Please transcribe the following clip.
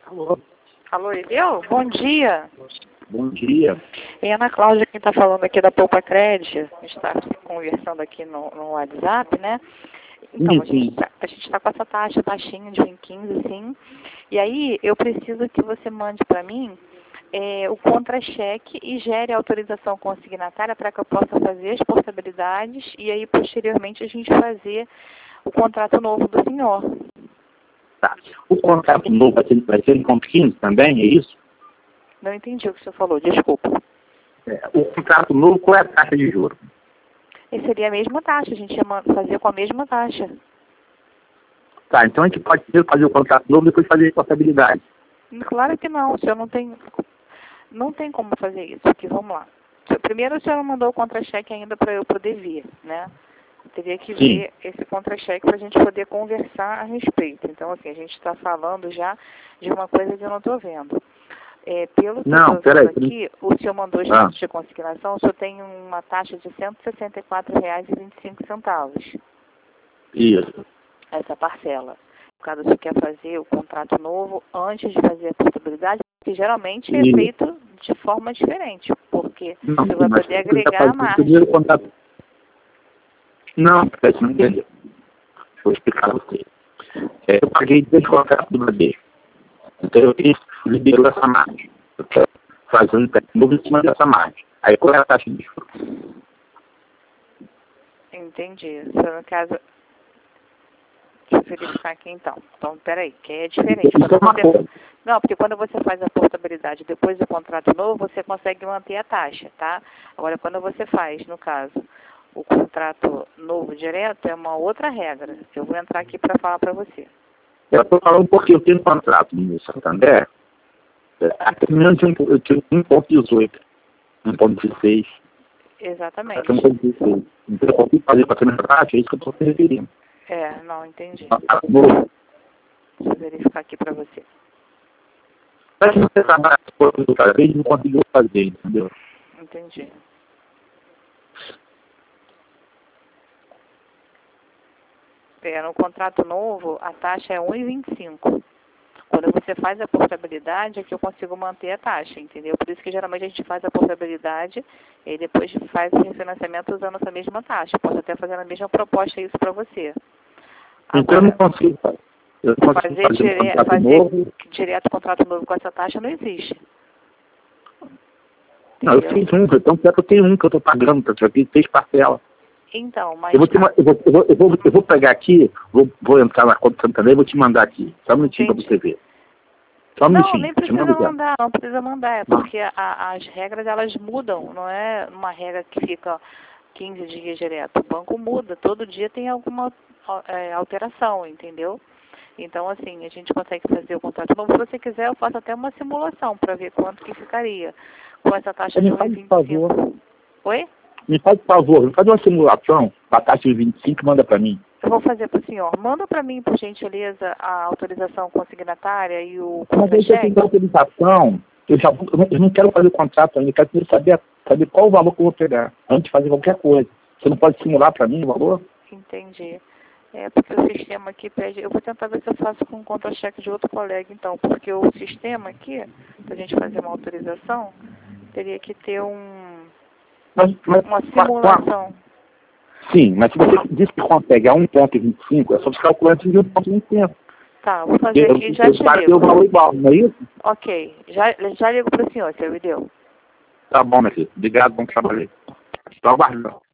Alô? Alô, Irineu? Bom dia. Bom dia. É Ana Cláudia quem está falando aqui da Poupa Crédito. A gente está conversando aqui no WhatsApp, né? Então, a gente está com essa taxinha de 1,15, sim. E aí, eu preciso que você mande para mim o contra-cheque e gere a autorização consignatária para que eu possa fazer as portabilidades e aí, posteriormente, a gente fazer o contrato novo do senhor. Tá. O contrato novo vai ser em 1,15 também, é isso? Não entendi o que o senhor falou, desculpa. O contrato novo, qual é a taxa de juros? E seria a mesma taxa, a gente ia fazer com a mesma taxa. Tá, então a gente pode fazer o contrato novo e depois fazer a portabilidade. Claro que não, o senhor não tem como fazer isso, porque vamos lá. Primeiro o senhor não mandou o contra-cheque ainda para eu poder ver, né? Eu teria que ver esse contra-cheque para a gente poder conversar a respeito. Então, assim, a gente está falando já de uma coisa que eu não estou vendo. Pelo que eu estou vendo aqui, o senhor mandou os dados de consignação, o senhor tem uma taxa de R$ 164,25. Isso. Essa parcela. No caso, você quer fazer o contrato novo antes de fazer a portabilidade, que geralmente é feito de forma diferente, porque você vai poder agregar a margem. Não, você não entendeu. Vou explicar a você. Eu paguei desde o contrato do Bradesco. Então eu liberou essa margem. Eu quero fazer um empréstimo novo em cima dessa margem. Aí qual é a taxa de juros? Entendi. No caso, deixa eu verificar aqui então. Então, peraí, que é diferente. Não, porque quando você faz a portabilidade depois do contrato novo, você consegue manter a taxa, tá? Agora, quando você faz, no caso, o contrato novo direto, é uma outra regra. Eu vou entrar aqui para falar para você. Eu estou falando porque eu tenho um contrato no Santander, até menos eu tinha 1,18, 1,16. Exatamente. Então eu consigo fazer para a primeira taxa, é isso que eu estou se referindo. Não, entendi. Deixa eu verificar aqui para você. Mas se você trabalha outra vez, não conseguiu fazer, entendeu? Entendi. No contrato novo, a taxa é 1,25. Quando você faz a portabilidade, é que eu consigo manter a taxa, entendeu? Por isso que geralmente a gente faz a portabilidade e depois faz o refinanciamento usando essa mesma taxa. Posso até fazer a mesma proposta isso para você. Agora, então eu não consigo fazer. Fazer direto contrato novo com essa taxa não existe. Não, eu fiz então eu tenho um que eu estou pagando, eu fiz 6 parcelas. Então, mas... Eu vou pegar aqui, vou entrar na conta do Santander e vou te mandar aqui. Só um minutinho para você ver. Só um minutinho. Não, nem precisa mandar, é porque as regras elas mudam, não é uma regra que fica 15 dias direto. O banco muda, todo dia tem alguma alteração, entendeu? Então, assim, a gente consegue fazer o contrato novo. Se você quiser, eu faço até uma simulação para ver quanto que ficaria com essa taxa de 1,25. Oi? Me faz favor, me faz uma simulação para a taxa de 25 e manda para mim. Eu vou fazer para o senhor. Manda para mim, por gentileza, a autorização consignatária e o contra-cheque. Mas aí você tem autorização, eu não quero fazer o contrato ainda, eu quero saber qual o valor que eu vou pegar, antes de fazer qualquer coisa. Você não pode simular para mim o valor? Entendi. Porque o sistema aqui pede... Eu vou tentar ver se eu faço com um contra-cheque de outro colega, então, porque o sistema aqui, para a gente fazer uma autorização, teria que ter uma simulação. Sim, mas se você diz que consegue a 1,25, é só você calcular antes de 1,25. Tá, vou fazer aqui e já te ligo. O valor igual, não é isso? Ok, já ligo para o senhor, seu Irineu. Tá bom, meu filho. Obrigado, bom trabalho. Estou aguardando.